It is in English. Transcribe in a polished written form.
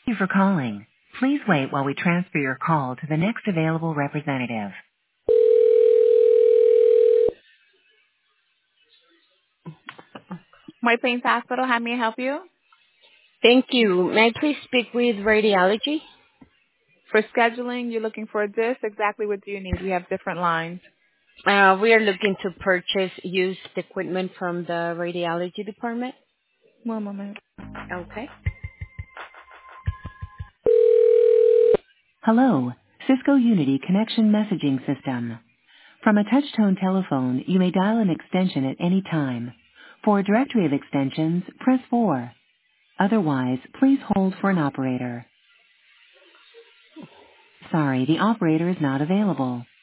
Thank you for calling. Please wait while we transfer your call to the next available representative. White Plains Hospital, how may I help you? Thank you. May I please speak with radiology? For scheduling, you're looking for this. Exactly what do you need? We have different lines. We are looking to purchase used equipment from the radiology department. One moment. Okay. Hello, Cisco Unity Connection Messaging System. From a touch-tone telephone, you may dial an extension at any time. For a directory of extensions, press 4. Otherwise, please hold for an operator. Sorry, the operator is not available.